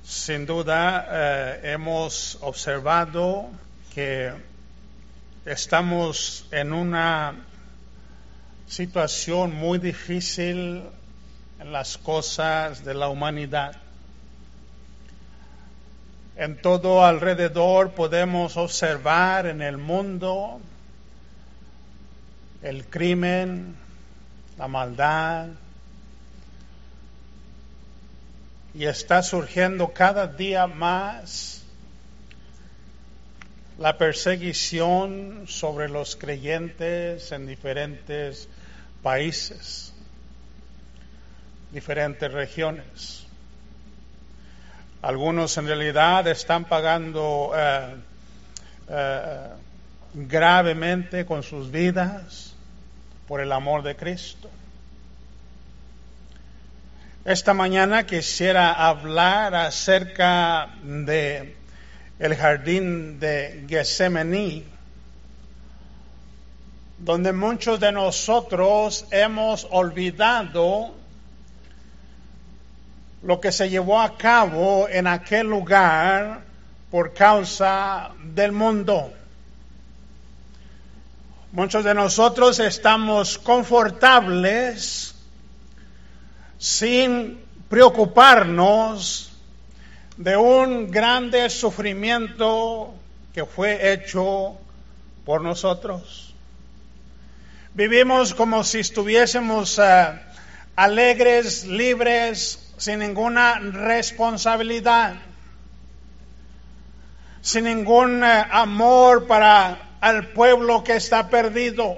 Sin duda hemos observado que estamos en una situación muy difícil en las cosas de la humanidad. En todo alrededor podemos observar en el mundo el crimen, la maldad, y está surgiendo cada día más la persecución sobre los creyentes en diferentes países, diferentes regiones. Algunos en realidad están pagando gravemente con sus vidas por el amor de Cristo. Esta mañana quisiera hablar acerca de el jardín de Getsemaní, donde muchos de nosotros hemos olvidado lo que se llevó a cabo en aquel lugar por causa del mundo. Muchos de nosotros estamos confortables sin preocuparnos de un grande sufrimiento que fue hecho por nosotros. Vivimos como si estuviésemos alegres, libres, sin ninguna responsabilidad, sin ningún amor para el pueblo que está perdido.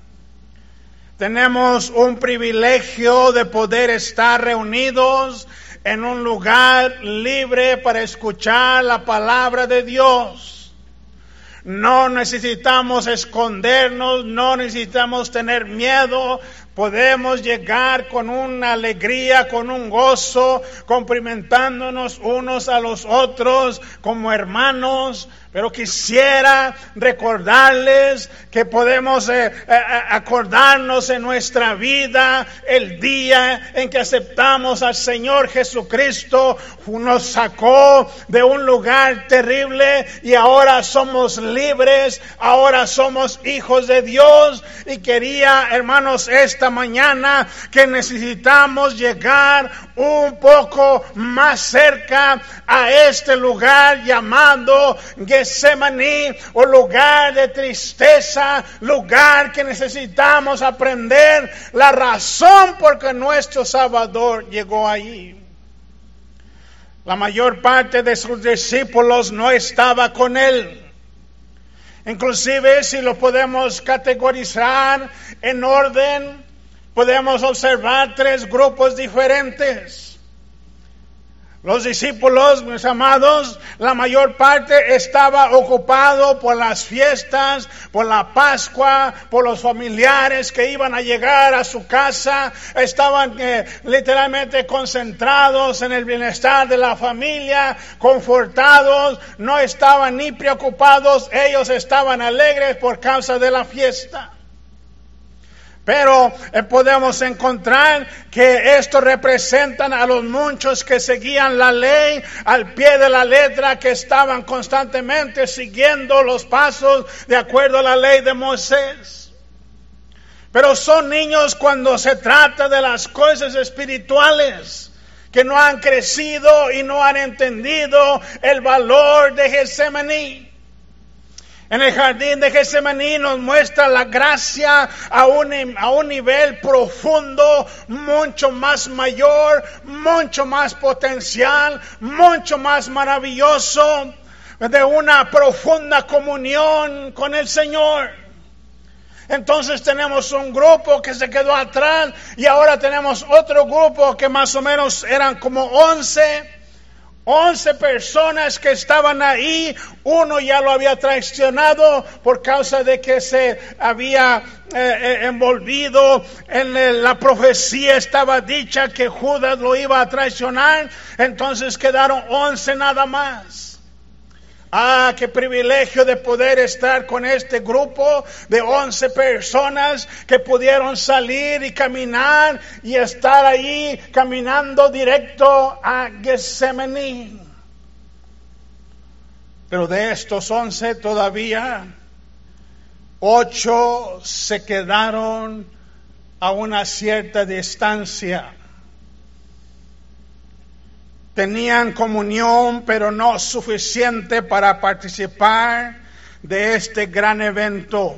Tenemos un privilegio de poder estar reunidos en un lugar libre para escuchar la palabra de Dios. No necesitamos escondernos, no necesitamos tener miedo. Podemos llegar con una alegría, con un gozo, cumplimentándonos unos a los otros como hermanos. Pero quisiera recordarles que podemos acordarnos en nuestra vida el día en que aceptamos al Señor Jesucristo. Nos sacó de un lugar terrible y ahora somos libres, ahora somos hijos de Dios. Y quería, hermanos, esta mañana que necesitamos llegar un poco más cerca a este lugar llamado Getsemaní, o lugar de tristeza, lugar que necesitamos aprender la razón por que nuestro Salvador llegó allí. La mayor parte de sus discípulos no estaba con él. Inclusive, si lo podemos categorizar en orden, podemos observar tres grupos diferentes. Los discípulos, mis amados, la mayor parte estaba ocupado por las fiestas, por la Pascua, por los familiares que iban a llegar a su casa. Estaban literalmente concentrados en el bienestar de la familia, confortados, no estaban ni preocupados, ellos estaban alegres por causa de la fiesta. Pero podemos encontrar que esto representan a los muchos que seguían la ley al pie de la letra, que estaban constantemente siguiendo los pasos de acuerdo a la ley de Moisés. Pero son niños cuando se trata de las cosas espirituales, que no han crecido y no han entendido el valor de Getsemaní. En el jardín de Getsemaní nos muestra la gracia a un nivel profundo, mucho más mayor, mucho más potencial, mucho más maravilloso, de una profunda comunión con el Señor. Entonces tenemos un grupo que se quedó atrás y ahora tenemos otro grupo que más o menos eran como 11 personas que estaban ahí. Uno ya lo había traicionado por causa de que se había envolvido en la profecía. Estaba dicha que Judas lo iba a traicionar. Entonces quedaron 11 nada más. Ah, qué privilegio de poder estar con este grupo de 11 personas que pudieron salir y caminar y estar ahí caminando directo a Getsemaní. Pero de estos 11 todavía 8 se quedaron a una cierta distancia. Tenían comunión, pero no suficiente para participar de este gran evento.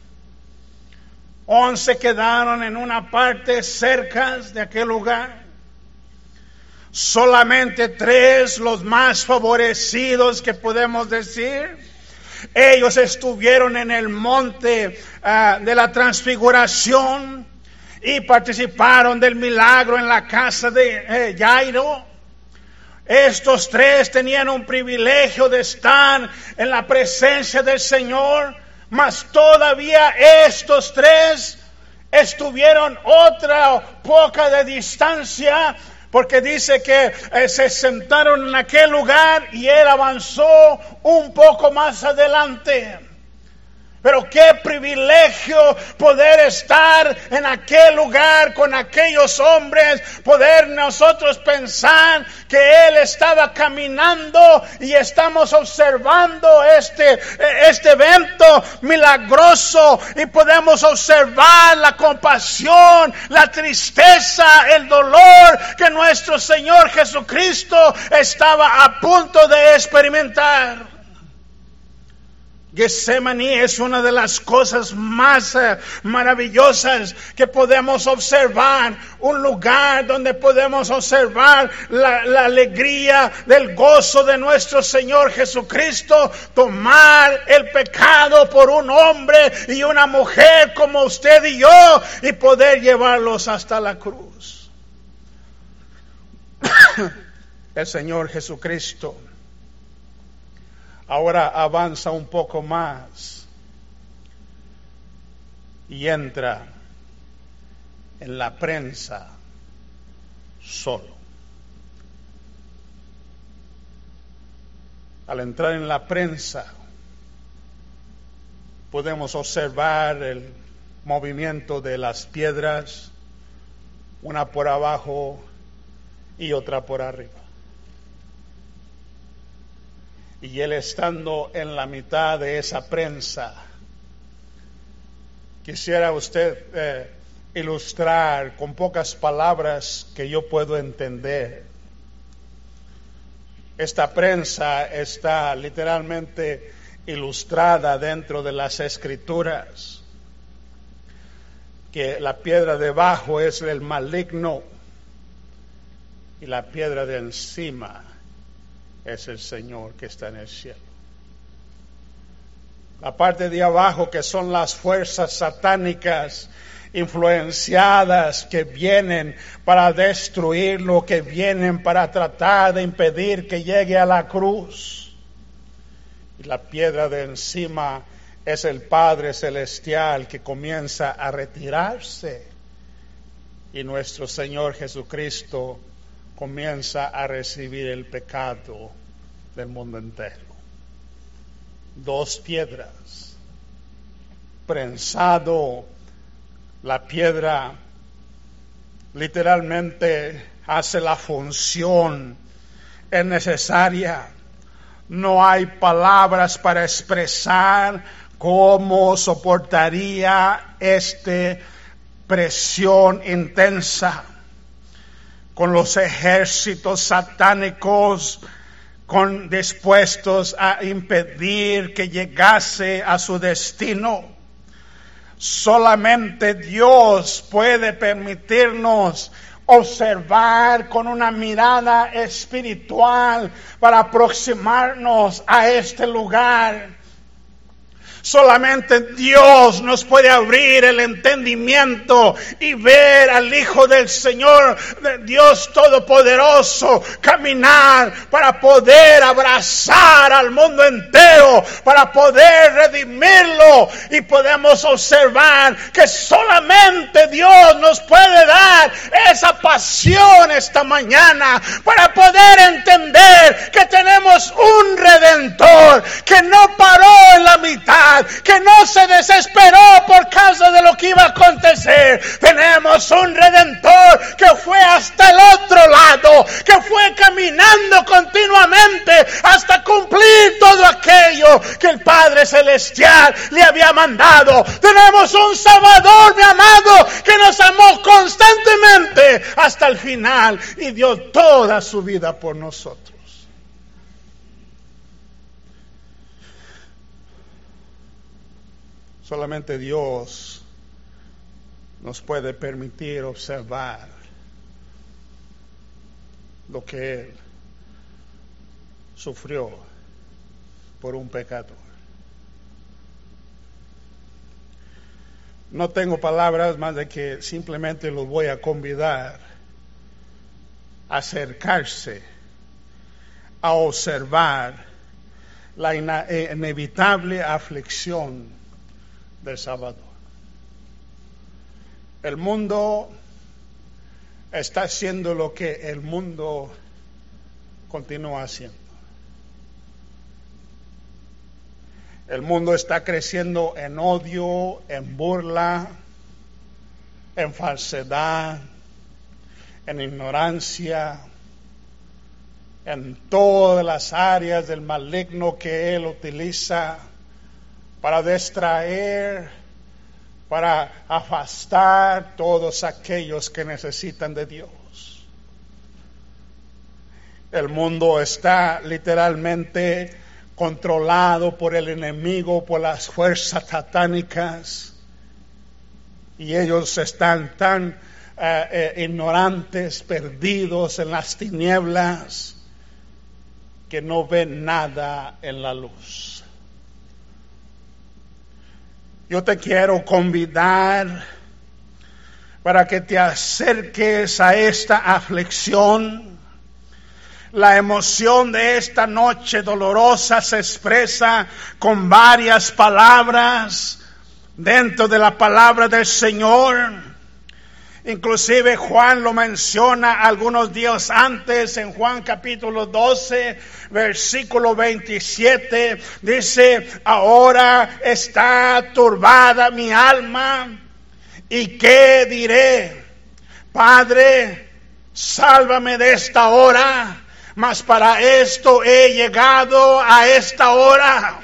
11 quedaron en una parte cerca de aquel lugar. Solamente 3, los más favorecidos que podemos decir, ellos estuvieron en el monte de la transfiguración y participaron del milagro en la casa de Jairo. Estos 3 tenían un privilegio de estar en la presencia del Señor, mas todavía estos 3 estuvieron otra poca de distancia, porque dice que se sentaron en aquel lugar y él avanzó un poco más adelante. Pero qué privilegio poder estar en aquel lugar con aquellos hombres, poder nosotros pensar que él estaba caminando y estamos observando este evento milagroso y podemos observar la compasión, la tristeza, el dolor que nuestro Señor Jesucristo estaba a punto de experimentar. Getsemaní es una de las cosas más maravillosas que podemos observar, un lugar donde podemos observar la alegría del gozo de nuestro Señor Jesucristo, tomar el pecado por un hombre y una mujer como usted y yo y poder llevarlos hasta la cruz. El Señor Jesucristo ahora avanza un poco más y entra en la prensa solo. Al entrar en la prensa podemos observar el movimiento de las piedras, una por abajo y otra por arriba. Y él estando en la mitad de esa prensa, quisiera usted ilustrar con pocas palabras que yo puedo entender. Esta prensa está literalmente ilustrada dentro de las Escrituras, que la piedra debajo es el maligno y la piedra de encima es el Señor que está en el cielo. La parte de abajo, que son las fuerzas satánicas influenciadas que vienen para destruirlo, que vienen para tratar de impedir que llegue a la cruz. Y la piedra de encima es el Padre Celestial que comienza a retirarse. Y nuestro Señor Jesucristo comienza a recibir el pecado del mundo entero. 2 piedras, prensado, la piedra literalmente hace la función, es necesaria. No hay palabras para expresar cómo soportaría esta presión intensa, con los ejércitos satánicos dispuestos a impedir que llegase a su destino. Solamente Dios puede permitirnos observar con una mirada espiritual para aproximarnos a este lugar. Solamente Dios nos puede abrir el entendimiento y ver al Hijo del Señor, de Dios Todopoderoso, caminar para poder abrazar al mundo entero, para poder redimirlo. Y podemos observar que solamente Dios nos puede dar esa pasión esta mañana para poder entender que tenemos un Redentor que no paró en la mitad, que no se desesperó por causa de lo que iba a acontecer. Tenemos un Redentor que fue hasta el otro lado, que fue caminando continuamente hasta cumplir todo aquello Padre Celestial le había mandado. Tenemos un Salvador, mi amado, que nos amó constantemente hasta el final y dio toda su vida por nosotros. Solamente Dios nos puede permitir observar lo que Él sufrió por un pecador. No tengo palabras más de que simplemente los voy a convidar a acercarse, a observar la inevitable aflicción del Salvador. El mundo está haciendo lo que el mundo continúa haciendo. El mundo está creciendo en odio, en burla, en falsedad, en ignorancia, en todas las áreas del maligno que él utiliza para distraer, para afastar todos aquellos que necesitan de Dios. El mundo está literalmente controlado por el enemigo, por las fuerzas satánicas, y ellos están tan ignorantes, perdidos en las tinieblas, que no ven nada en la luz. Yo te quiero convidar para que te acerques a esta aflicción. La emoción de esta noche dolorosa se expresa con varias palabras dentro de la palabra del Señor. Inclusive Juan lo menciona algunos días antes en Juan capítulo 12, versículo 27. Dice, ahora está turbada mi alma, ¿y qué diré? Padre, sálvame de esta hora. Mas para esto he llegado a esta hora.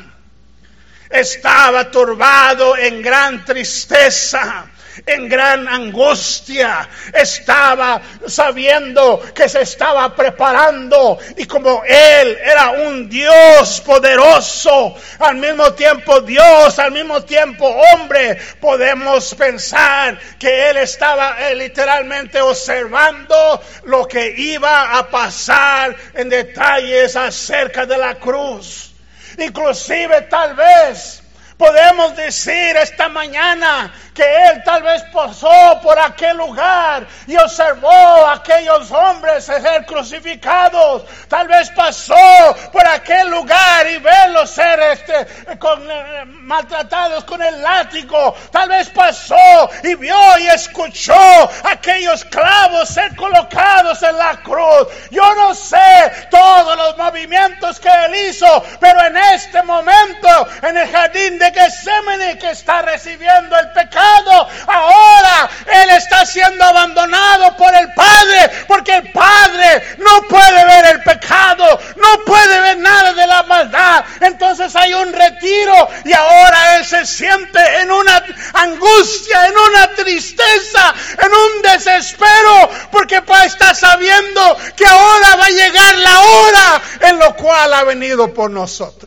Estaba turbado en gran tristeza, en gran angustia. Estaba sabiendo que se estaba preparando, y como Él era un Dios poderoso, al mismo tiempo Dios, al mismo tiempo hombre, podemos pensar que Él estaba literalmente observando lo que iba a pasar en detalles acerca de la cruz. Inclusive tal vez podemos decir esta mañana que Él tal vez pasó por aquel lugar y observó a aquellos hombres ser crucificados. Tal vez pasó por aquel lugar y verlos ser maltratados con el látigo. Tal vez pasó y vio y escuchó aquellos clavos ser colocados en la cruz. Yo no sé todos los movimientos que Él hizo, pero en este momento, en el jardín de Getsemaní, que está recibiendo el pecado, ahora Él está siendo abandonado por el Padre, porque el Padre no puede ver el pecado, no puede ver nada de la maldad. Entonces hay un retiro, y ahora Él se siente en una angustia, en una tristeza, en un desespero, porque está sabiendo que ahora va a llegar la hora en la cual ha venido por nosotros.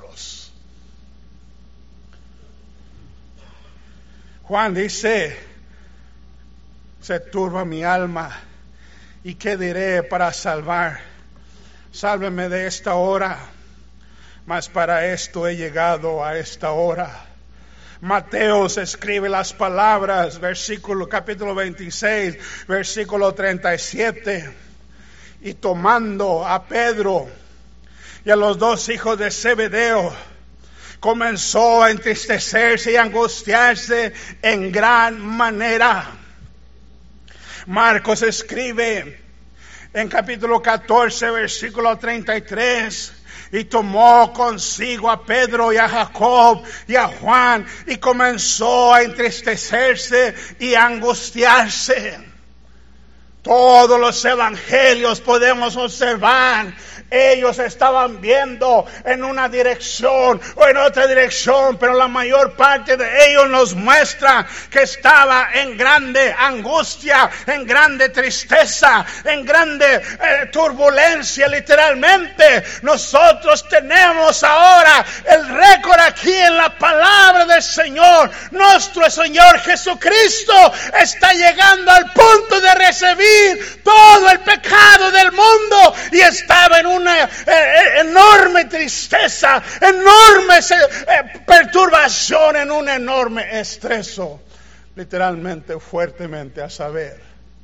Juan dice, se turba mi alma, ¿y qué diré para salvar? Sálveme de esta hora, mas para esto he llegado a esta hora. Mateo escribe las palabras, capítulo 26, versículo 37. Y tomando a Pedro y a los dos hijos de Zebedeo, comenzó a entristecerse y angustiarse en gran manera. Marcos escribe en capítulo 14, versículo 33, y tomó consigo a Pedro y a Jacob y a Juan, y comenzó a entristecerse y a angustiarse. Todos los evangelios podemos observar Ellos estaban viendo en una dirección o en otra dirección, pero la mayor parte de ellos nos muestra que estaba en grande angustia, en grande tristeza, en grande turbulencia, literalmente. Nosotros tenemos ahora el récord aquí en la palabra del Señor. Nuestro Señor Jesucristo está llegando al punto de recibir todo el pecado del mundo y estaba en una enorme tristeza, enorme perturbación, en un enorme estreso, literalmente, fuertemente, a saber,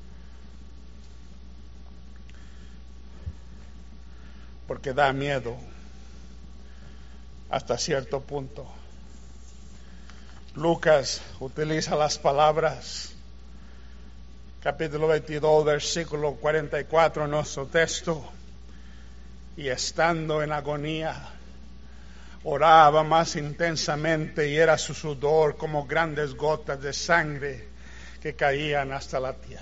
porque da miedo hasta cierto punto. Lucas utiliza las palabras, capítulo 22, versículo 44 en nuestro texto. Y estando en agonía, oraba más intensamente, y era su sudor como grandes gotas de sangre que caían hasta la tierra.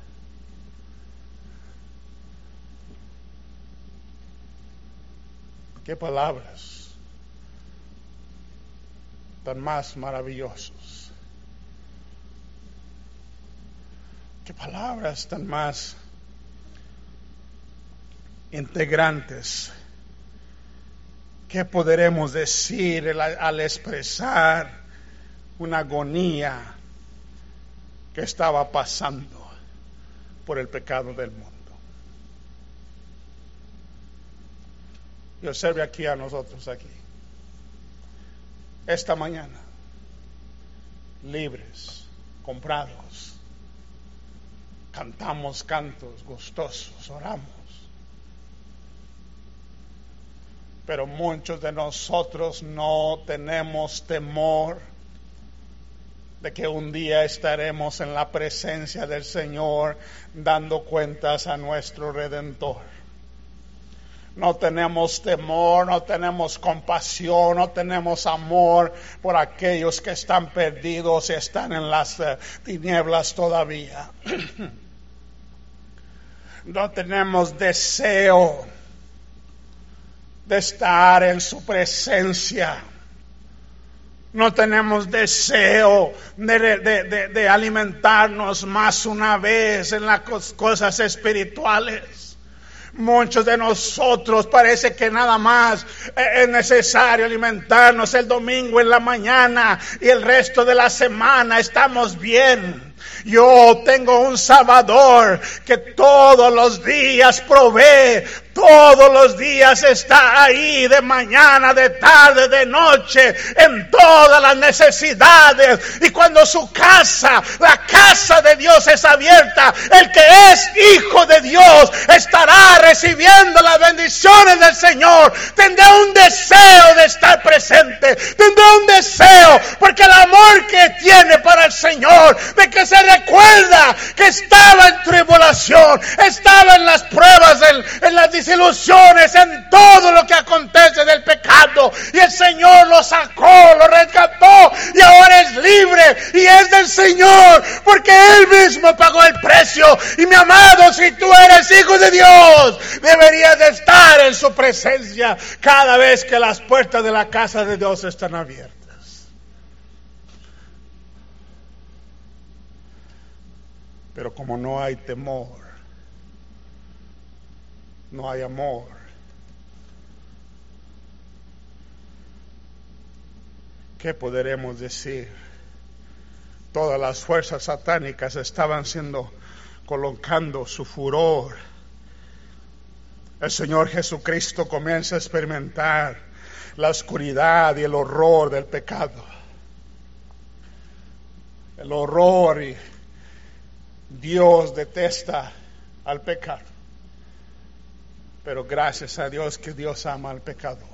Qué palabras tan más maravillosos. Qué palabras tan más integrantes. ¿Qué podremos decir al expresar una agonía que estaba pasando por el pecado del mundo? Y observe aquí a nosotros aquí. Esta mañana, libres, comprados, cantamos cantos gustosos, oramos. Pero muchos de nosotros no tenemos temor de que un día estaremos en la presencia del Señor dando cuentas a nuestro Redentor. No tenemos temor, no tenemos compasión, no tenemos amor por aquellos que están perdidos y están en las tinieblas todavía. No tenemos deseo de estar en su presencia. No tenemos deseo de alimentarnos más una vez en las cosas espirituales. Muchos de nosotros parece que nada más es necesario alimentarnos el domingo en la mañana y el resto de la semana estamos bien. Yo tengo un Salvador que todos los días provee, todos los días está ahí, de mañana, de tarde, de noche, en todas las necesidades. Y cuando su casa, la casa de Dios es abierta, el que es hijo de Dios estará recibiendo las bendiciones del Señor. Tendrá un deseo de estar presente, tendrá un deseo, porque el amor que tiene para el Señor, de que se recuerda que estaba en tribulación, estaba en las pruebas, en las desilusiones, en todo lo que acontece del pecado, y el Señor lo sacó, lo rescató, y ahora es libre y es del Señor, porque Él mismo pagó el precio. Y mi amado, si tú eres hijo de Dios, deberías de estar en su presencia cada vez que las puertas de la casa de Dios están abiertas. Pero como no hay temor, no hay amor, ¿qué podremos decir? Todas las fuerzas satánicas estaban colocando su furor. El Señor Jesucristo comienza a experimentar la oscuridad y el horror del pecado. El horror, y Dios detesta al pecado. Pero gracias a Dios que Dios ama al pecador.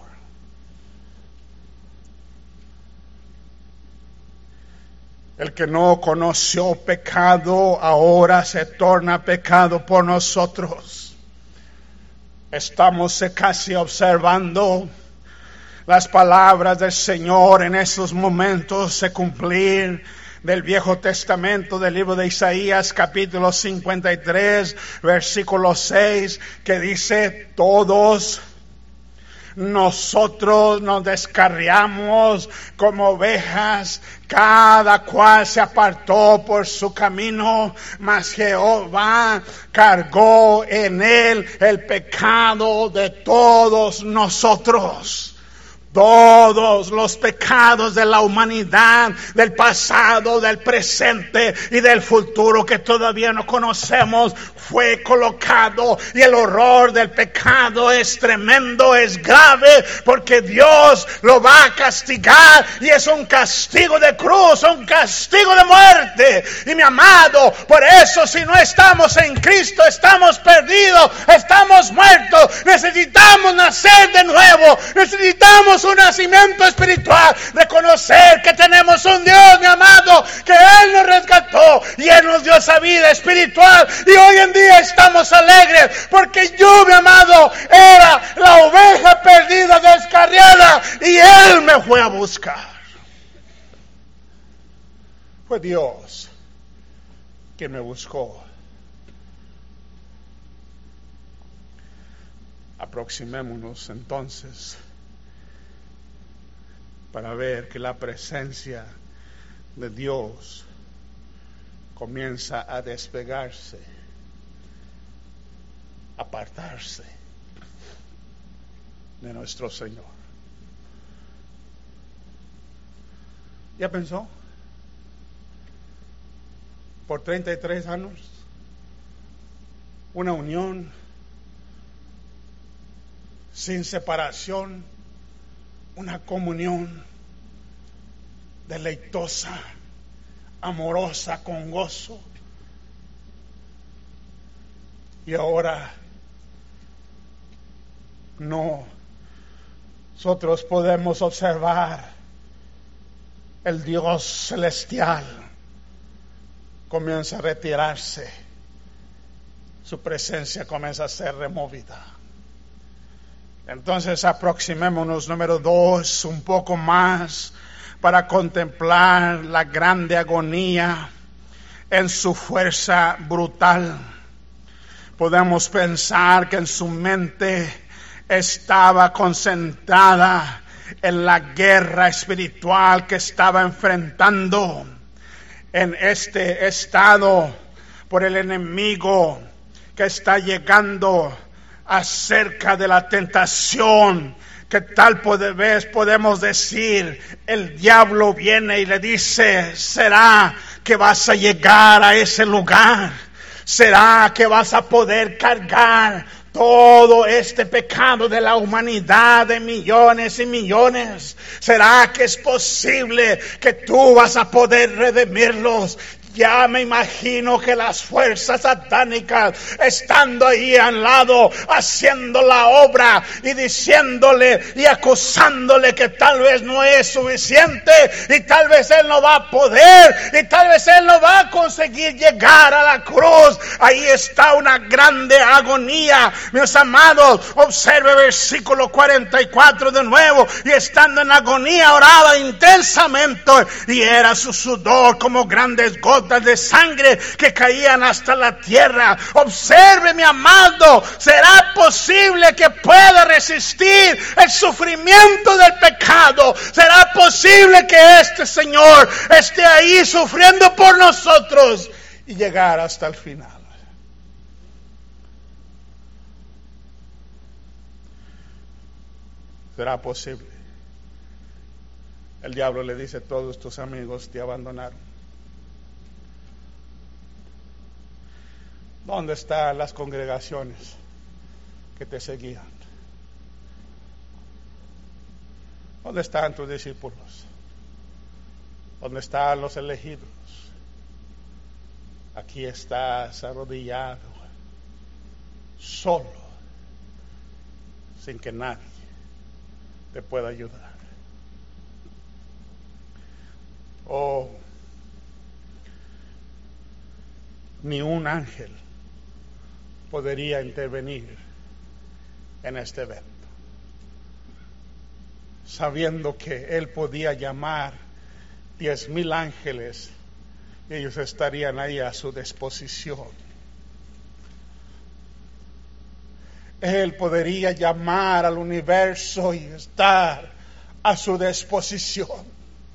El que no conoció pecado ahora se torna pecado por nosotros. Estamos casi observando las palabras del Señor en esos momentos se cumplir. del Viejo Testamento, del libro de Isaías, capítulo 53, versículo 6, que dice: todos nosotros nos descarriamos como ovejas, cada cual se apartó por su camino, mas Jehová cargó en él el pecado de todos nosotros. Todos los pecados de la humanidad, del pasado, del presente y del futuro que todavía no conocemos, fue colocado. Y el horror del pecado es tremendo, es grave, porque Dios lo va a castigar, y es un castigo de cruz, un castigo de muerte. Y mi amado, por eso si no estamos en Cristo, estamos perdidos, estamos muertos. Necesitamos nacer de nuevo, necesitamos un nacimiento espiritual, reconocer que tenemos un Dios, mi amado, que Él nos rescató y Él nos dio esa vida espiritual, y hoy en día estamos alegres porque yo, mi amado, era la oveja perdida, descarriada, y Él me fue a buscar. Fue Dios quien me buscó. Aproximémonos entonces para ver que la presencia de Dios comienza a despegarse, apartarse de nuestro Señor. ¿Ya pensó? Por 33 años, una unión sin separación, una comunión deleitosa, amorosa, con gozo. Y ahora nosotros podemos observar el Dios celestial comienza a retirarse, su presencia comienza a ser removida. Entonces aproximémonos, número 2, un poco más para contemplar la grande agonía en su fuerza brutal. Podemos pensar que en su mente estaba concentrada en la guerra espiritual que estaba enfrentando en este estado por el enemigo que está llegando acerca de la tentación, que tal vez podemos decir, el diablo viene y le dice: ¿será que vas a llegar a ese lugar? ¿Será que vas a poder cargar todo este pecado de la humanidad de millones y millones? ¿Será que es posible que tú vas a poder redimirlos? Ya me imagino que las fuerzas satánicas estando ahí al lado, haciendo la obra y diciéndole y acusándole que tal vez no es suficiente, y tal vez él no va a poder, y tal vez él no va a conseguir llegar a la cruz. Ahí está una grande agonía, mis amados. Observe versículo 44 de nuevo: y estando en agonía oraba intensamente, y era su sudor como grandes gotas de sangre que caían hasta la tierra. Observe, mi amado, ¿será posible que pueda resistir el sufrimiento del pecado? ¿Será posible que este Señor esté ahí sufriendo por nosotros y llegar hasta el final? ¿Será posible? El diablo le dice: todos tus amigos te abandonaron. ¿Dónde están las congregaciones que te seguían? ¿Dónde están tus discípulos? ¿Dónde están los elegidos? Aquí estás arrodillado, solo, sin que nadie te pueda ayudar. Oh, ni un ángel podría intervenir en este evento, sabiendo que él podía llamar 10,000 ángeles ellos estarían ahí a su disposición. Él podría llamar al universo y estar a su disposición.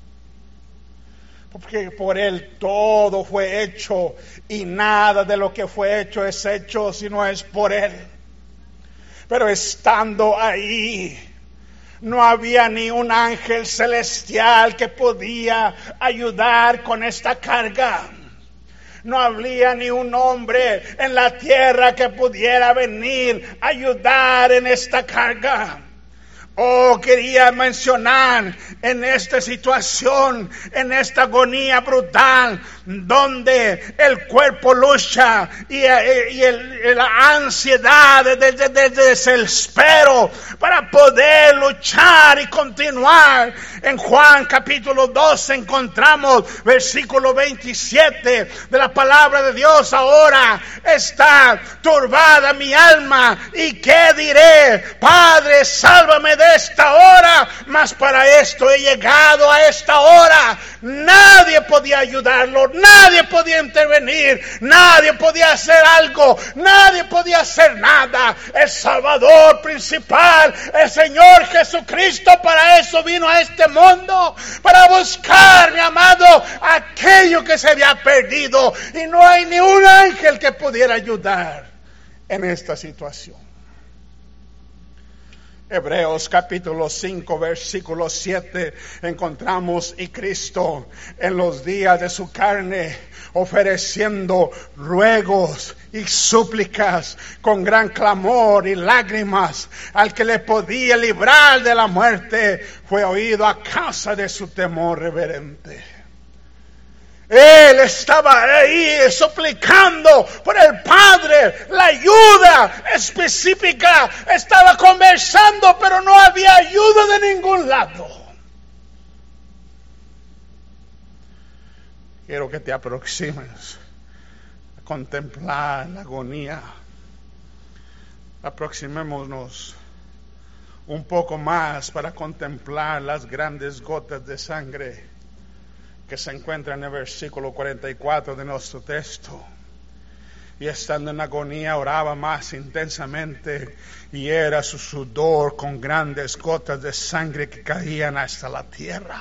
Porque por Él todo fue hecho y nada de lo que fue hecho es hecho si no es por Él. Pero estando ahí, no había ni un ángel celestial que podía ayudar con esta carga. No había ni un hombre en la tierra que pudiera venir a ayudar en esta carga. Oh, quería mencionar en esta situación, en esta agonía brutal, donde el cuerpo lucha y la ansiedad de desespero para poder luchar y continuar. En Juan capítulo 2 encontramos versículo 27 de la palabra de Dios. Ahora está turbada mi alma, y qué diré, Padre, sálvame de esta hora, mas para esto he llegado a esta hora. Nadie podía ayudarlo, nadie podía intervenir, nadie podía hacer algo, nadie podía hacer nada. El Salvador principal, el Señor Jesucristo, para eso vino a este mundo, para buscar, mi amado, aquello que se había perdido, y no hay ni un ángel que pudiera ayudar en esta situación. Hebreos capítulo 5 versículo 7 encontramos: y Cristo en los días de su carne, ofreciendo ruegos y súplicas con gran clamor y lágrimas al que le podía librar de la muerte, fue oído a causa de su temor reverente. Él estaba ahí suplicando por el Padre la ayuda específica. Estaba conversando, pero no había ayuda de ningún lado. Quiero que te aproximes a contemplar la agonía. Aproximémonos un poco más para contemplar las grandes gotas de sangre que se encuentra en el versículo 44 de nuestro texto. Y estando en agonía oraba más intensamente, y era su sudor con grandes gotas de sangre que caían hasta la tierra.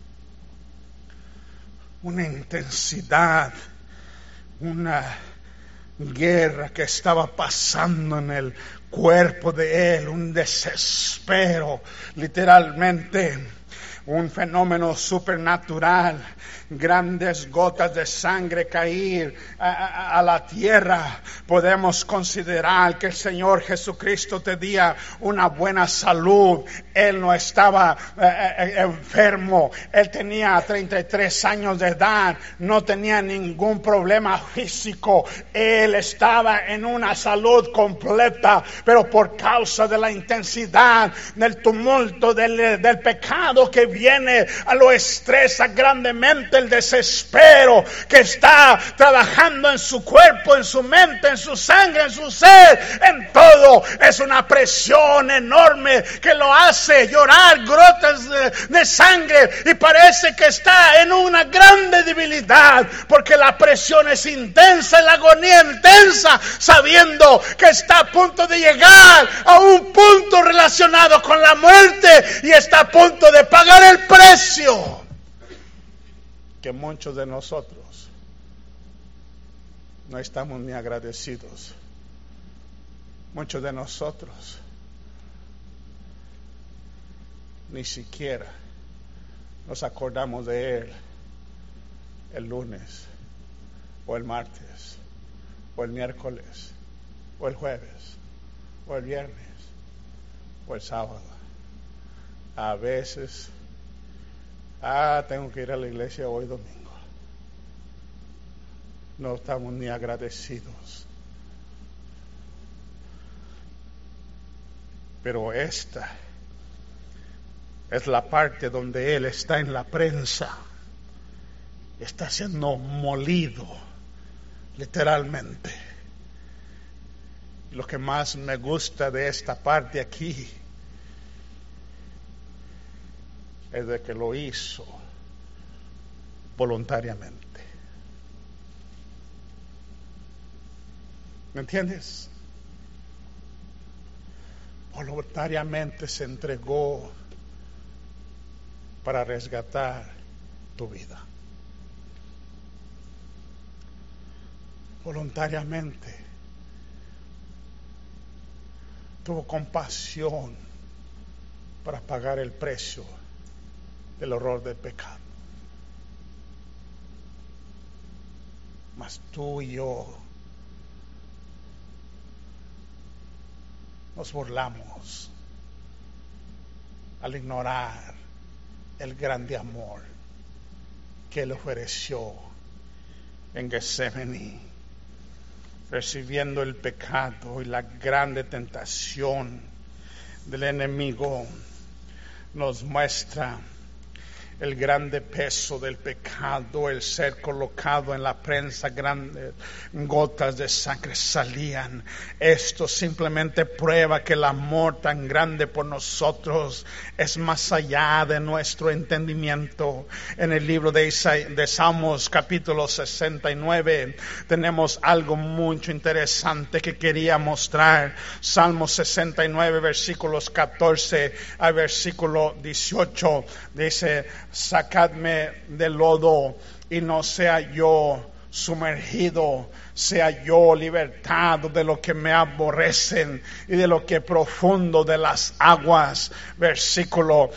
Una intensidad, una guerra que estaba pasando en el cuerpo de él, un desespero, literalmente un fenómeno supernatural, grandes gotas de sangre caer a la tierra. Podemos considerar que el Señor Jesucristo tenía una buena salud. Él no estaba enfermo. Él tenía 33 años de edad. No tenía ningún problema físico. Él estaba en una salud completa, pero por causa de la intensidad, del tumulto, del pecado que viene, a lo estresa grandemente el desespero que está trabajando en su cuerpo, en su mente, en su sangre, en su ser, en todo. Es una presión enorme que lo hace llorar gotas de sangre, y parece que está en una grande debilidad, porque la presión es intensa, la agonía intensa, sabiendo que está a punto de llegar a un punto relacionado con la muerte, y está a punto de pagar el precio que muchos de nosotros no estamos ni agradecidos. Muchos de nosotros ni siquiera nos acordamos de Él el lunes, o el martes, o el miércoles, o el jueves, o el viernes, o el sábado. A veces, tengo que ir a la iglesia hoy domingo. No estamos ni agradecidos. Pero esta es la parte donde Él está en la prensa. Está siendo molido, literalmente. Lo que más me gusta de esta parte aquí es de que lo hizo voluntariamente. ¿Me entiendes? Voluntariamente se entregó para rescatar tu vida. Voluntariamente tuvo compasión para pagar el precio del horror del pecado. Mas tú y yo nos burlamos al ignorar el grande amor que Él ofreció en Getsemaní, recibiendo el pecado y la grande tentación del enemigo. Nos muestra el grande peso del pecado, el ser colocado en la prensa, grandes gotas de sangre salían. Esto simplemente prueba que el amor tan grande por nosotros es más allá de nuestro entendimiento. En el libro de Salmos capítulo 69 tenemos algo mucho interesante que quería mostrar. Salmos 69 versículos 14 al versículo 18 dice: sacadme del lodo y no sea yo sumergido, sea yo libertado de lo que me aborrecen y de lo que profundo de las aguas. Versículo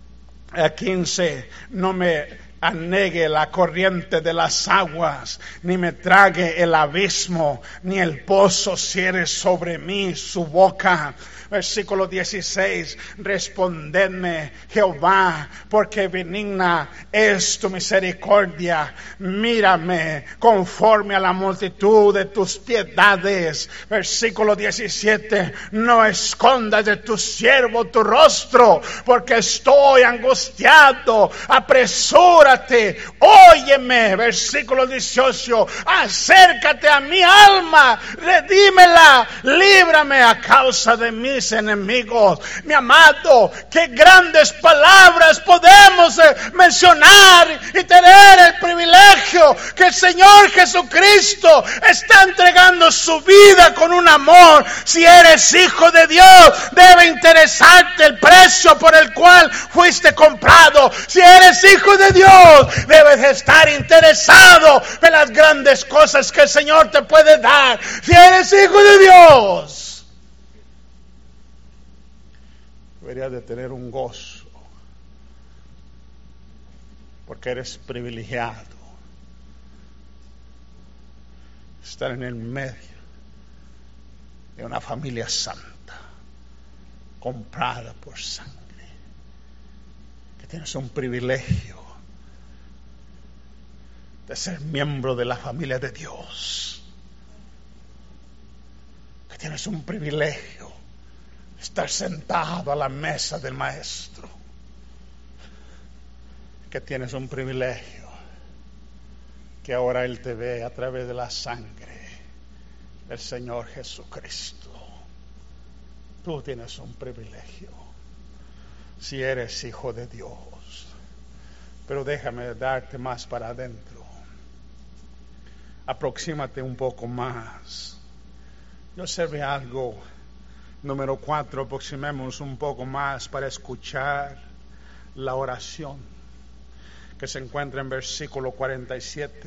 15, no me anegue la corriente de las aguas, ni me trague el abismo, ni el pozo cierre sobre mí su boca. Versículo 16, respondedme, Jehová, porque benigna es tu misericordia. Mírame conforme a la multitud de tus piedades. Versículo 17, no escondas de tu siervo tu rostro, porque estoy angustiado. Apresúrate, óyeme. Versículo 18, acércate a mi alma, redímela, líbrame a causa de mis enemigos. Mi amado, qué grandes palabras podemos mencionar y tener el privilegio que el Señor Jesucristo está entregando su vida con un amor. Si eres hijo de Dios, debe interesarte el precio por el cual fuiste comprado. Si eres hijo de Dios, debes estar interesado en las grandes cosas que el Señor te puede dar. Si eres hijo de Dios, deberías de tener un gozo, porque eres privilegiado. Estar en el medio de una familia santa, comprada por sangre, que tienes un privilegio de ser miembro de la familia de Dios, que tienes un privilegio estar sentado a la mesa del Maestro, que tienes un privilegio, que ahora Él te ve a través de la sangre del Señor Jesucristo. Tú tienes un privilegio si eres hijo de Dios. Pero déjame darte más para adentro. Aproxímate un poco más. Yo observé algo. Número 4, aproximemos un poco más para escuchar la oración que se encuentra en versículo 47.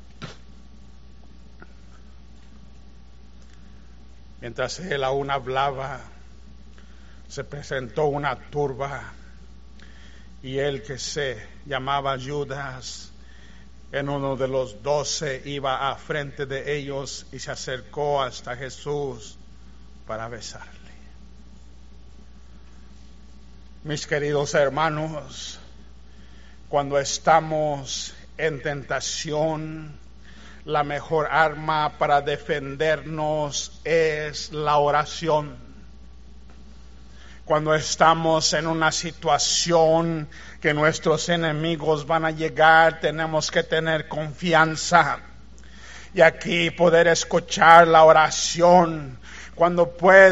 Mientras él aún hablaba, se presentó una turba, y él, que se llamaba Judas, en uno de los 12, iba a frente de ellos y se acercó hasta Jesús para besarle. Mis queridos hermanos, cuando estamos en tentación, la mejor arma para defendernos es la oración. Cuando estamos en una situación que nuestros enemigos van a llegar, tenemos que tener confianza. Y aquí poder escuchar la oración cuando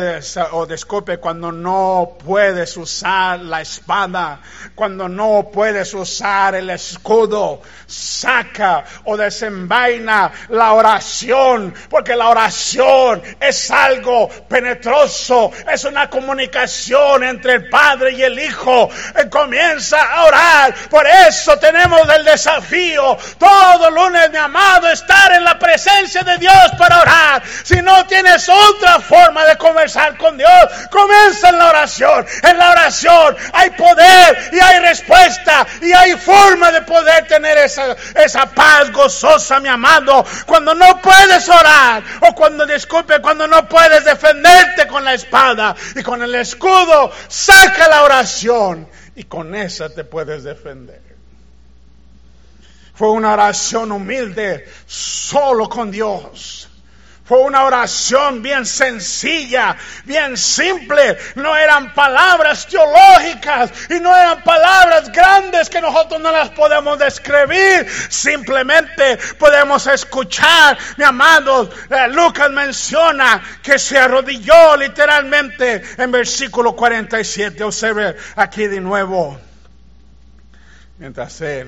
no puedes usar la espada, cuando no puedes usar el escudo, saca o desenvaina la oración, porque la oración es algo penetroso, es una comunicación entre el Padre y el Hijo. Comienza a orar. Por eso tenemos el desafío todo lunes, mi amado, estar en la presencia de Dios para orar. Si no tienes otra forma de conversar con Dios, comienza en la oración. En la oración hay poder y hay respuesta y hay forma de poder tener esa paz gozosa, mi amado. Cuando no puedes orar o cuando no puedes defenderte con la espada y con el escudo, saca la oración y con esa te puedes defender. Fue una oración humilde, solo con Dios. Fue una oración bien sencilla, bien simple. No eran palabras teológicas y no eran palabras grandes que nosotros no las podemos describir. Simplemente podemos escuchar, mi amado. Lucas menciona que se arrodilló literalmente en versículo 47. Observe aquí de nuevo. Mientras él,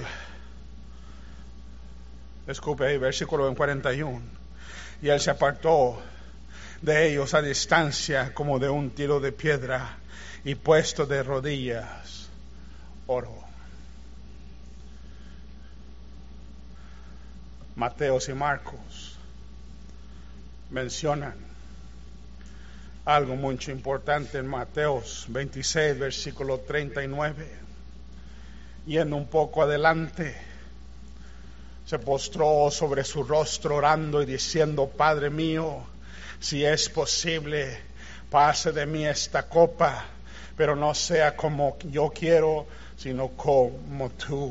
disculpe ahí, versículo 41. Y él se apartó de ellos a distancia como de un tiro de piedra y puesto de rodillas oró. Mateo y Marcos mencionan algo mucho importante en Mateo 26, versículo 39. Yendo un poco adelante, se postró sobre su rostro orando y diciendo: Padre mío, si es posible, pase de mí esta copa, pero no sea como yo quiero, sino como tú.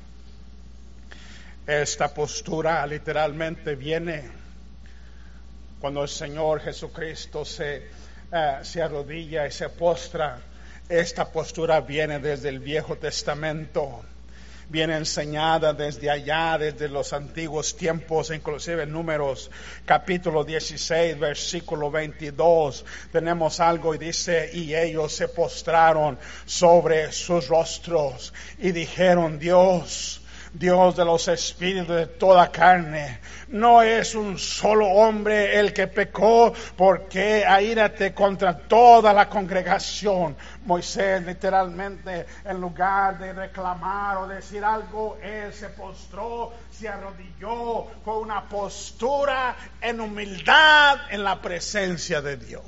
Esta postura literalmente viene cuando el Señor Jesucristo se arrodilla y se postra. Esta postura viene desde el Viejo Testamento. Viene enseñada desde allá, desde los antiguos tiempos, inclusive en Números capítulo 16, versículo 22. Tenemos algo y dice: y ellos se postraron sobre sus rostros y dijeron: Dios de los espíritus de toda carne, no es un solo hombre el que pecó, porque aírate contra toda la congregación. Moisés literalmente, en lugar de reclamar o decir algo, él se postró, se arrodilló. Fue una postura en humildad en la presencia de Dios.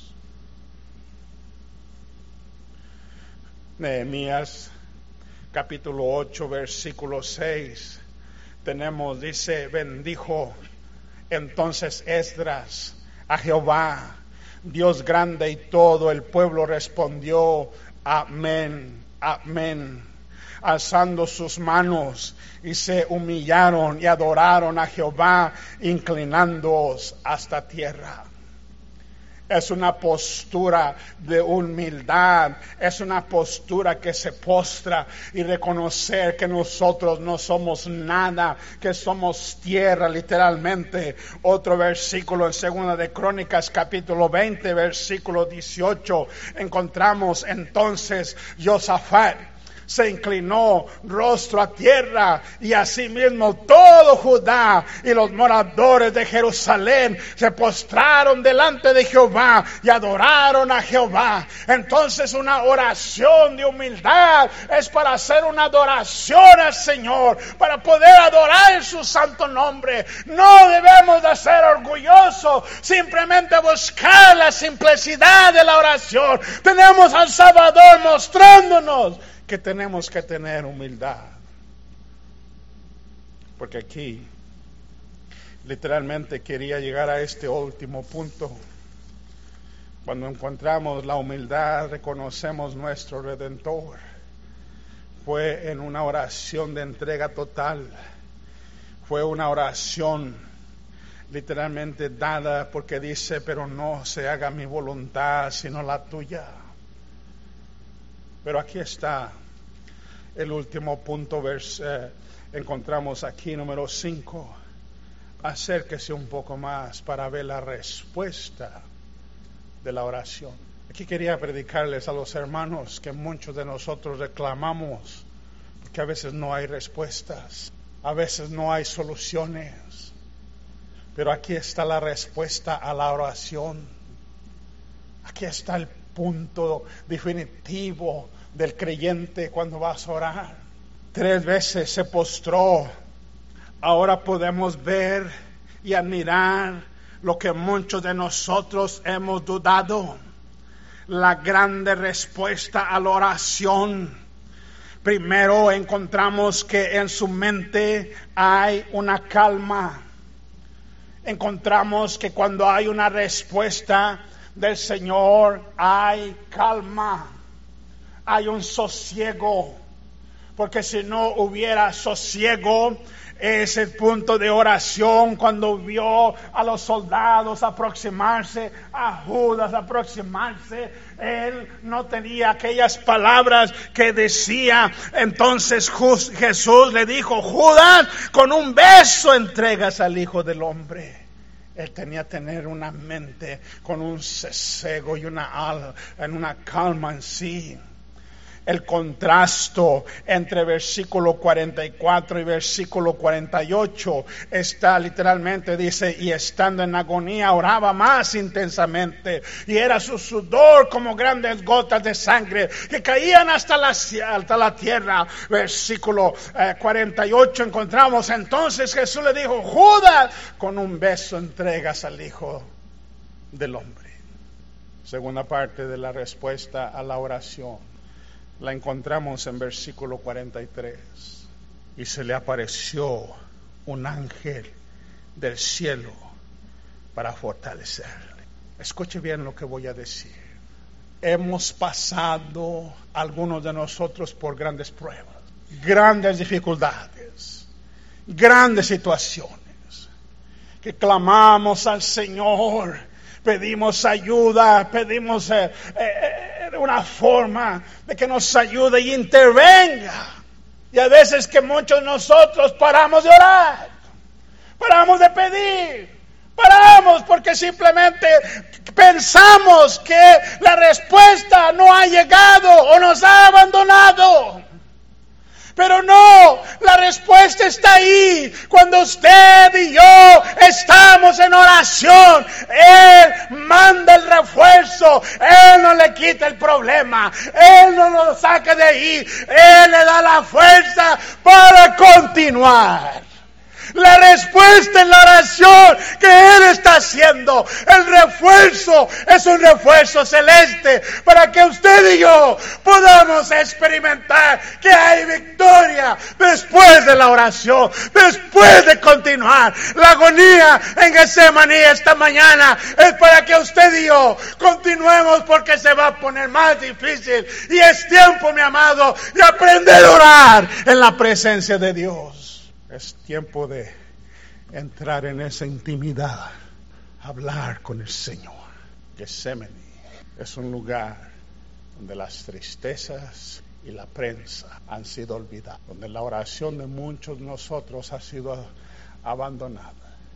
Nehemías capítulo 8, versículo 6, dice: bendijo entonces Esdras a Jehová, Dios grande, y todo el pueblo respondió: amén, amén, alzando sus manos, y se humillaron y adoraron a Jehová, inclinándose hasta tierra. Es una postura de humildad, es una postura que se postra y reconocer que nosotros no somos nada, que somos tierra literalmente. Otro versículo en 2 de Crónicas capítulo 20, versículo 18, encontramos entonces Josafat se inclinó rostro a tierra, y asimismo todo Judá y los moradores de Jerusalén se postraron delante de Jehová y adoraron a Jehová. Entonces una oración de humildad es para hacer una adoración al Señor, para poder adorar en su santo nombre. No debemos de ser orgullosos, simplemente buscar la simplicidad de la oración. Tenemos al Salvador mostrándonos que tenemos que tener humildad. Porque aquí literalmente quería llegar a este último punto. Cuando encontramos la humildad, reconocemos nuestro Redentor. Fue en una oración de entrega total. Fue una oración literalmente dada, porque dice: pero no se haga mi voluntad sino la tuya. Pero aquí está el último punto, encontramos aquí número 5. Acérquese un poco más para ver la respuesta de la oración. Aquí quería predicarles a los hermanos que muchos de nosotros reclamamos, porque a veces no hay respuestas, a veces no hay soluciones, pero aquí está la respuesta a la oración. Aquí está el punto definitivo del creyente cuando vas a orar. 3 veces se postró. Ahora podemos ver y admirar lo que muchos de nosotros hemos dudado. La grande respuesta a la oración. Primero encontramos que en su mente hay una calma. Encontramos que cuando hay una respuesta del Señor hay calma, hay un sosiego, porque si no hubiera sosiego, ese punto de oración cuando vio a los soldados aproximarse, a Judas aproximarse, él no tenía aquellas palabras que decía. Entonces Jesús le dijo: Judas, con un beso entregas al Hijo del Hombre. Él tenía que tener una mente con un sosiego y una calma en sí. El contraste entre versículo 44 y versículo 48 está literalmente, dice: y estando en agonía oraba más intensamente, y era su sudor como grandes gotas de sangre que caían hasta la tierra. Versículo 48 encontramos: entonces Jesús le dijo: Judas, con un beso entregas al Hijo del Hombre. Segunda parte de la respuesta a la oración la encontramos en versículo 43. Y se le apareció un ángel del cielo para fortalecerle. Escuche bien lo que voy a decir. Hemos pasado, algunos de nosotros, por grandes pruebas, grandes dificultades, grandes situaciones, que clamamos al Señor, pedimos ayuda, pedimos una forma de que nos ayude y intervenga. Y a veces que muchos de nosotros paramos de orar, paramos de pedir, paramos porque simplemente pensamos que la respuesta no ha llegado o nos ha abandonado. Pero no, la respuesta está ahí. Cuando usted y yo estamos en oración, Él manda el refuerzo. Él no le quita el problema. Él no lo saca de ahí. Él le da la fuerza para continuar. La respuesta en la oración que Él está haciendo, el refuerzo, es un refuerzo celeste para que usted y yo podamos experimentar que hay victoria después de la oración, después de continuar. La agonía en Getsemaní esta mañana es para que usted y yo continuemos, porque se va a poner más difícil y es tiempo, mi amado, de aprender a orar en la presencia de Dios. Es tiempo de entrar en esa intimidad, hablar con el Señor. Getsemaní es un lugar donde las tristezas y la prensa han sido olvidadas, donde la oración de muchos de nosotros ha sido abandonada.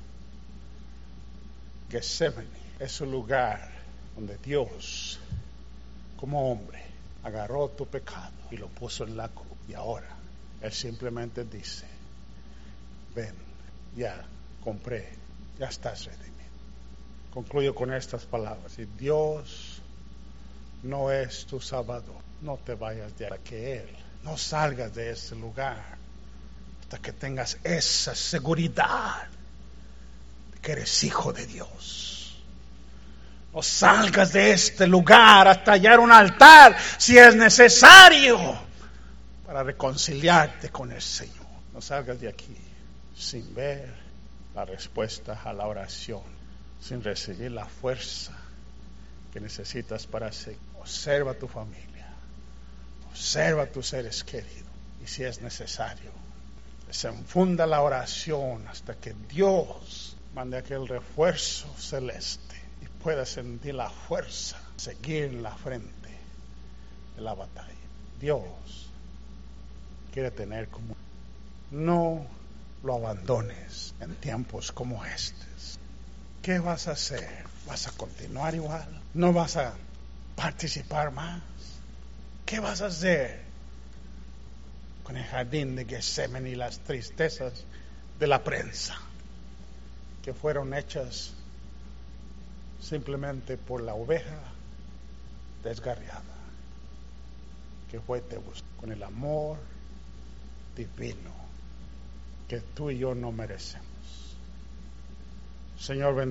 Getsemaní es un lugar donde Dios, como hombre, agarró tu pecado y lo puso en la cruz. Y ahora Él simplemente dice: ven, ya compré, ya estás redimido. Concluyo con estas palabras: si Dios no es tu Salvador, no te vayas de aquí, que Él, no salgas de ese lugar hasta que tengas esa seguridad de que eres hijo de Dios. No salgas de este lugar hasta hallar un altar, si es necesario, para reconciliarte con el Señor. No salgas de aquí sin ver la respuesta a la oración, sin recibir la fuerza que necesitas para seguir. Observa a tu familia, observa a tus seres queridos, y si es necesario, desenfunda la oración hasta que Dios mande aquel refuerzo celeste y puedas sentir la fuerza, seguir en la frente de la batalla. Dios quiere tener como... No lo abandones en tiempos como estos. ¿Qué vas a hacer? ¿Vas a continuar igual? ¿No vas a participar más? ¿Qué vas a hacer con el jardín de Getsemaní y las tristezas de la prensa que fueron hechas simplemente por la oveja desgarriada que fue te buscó con el amor divino que tú y yo no merecemos? Señor, bendiga.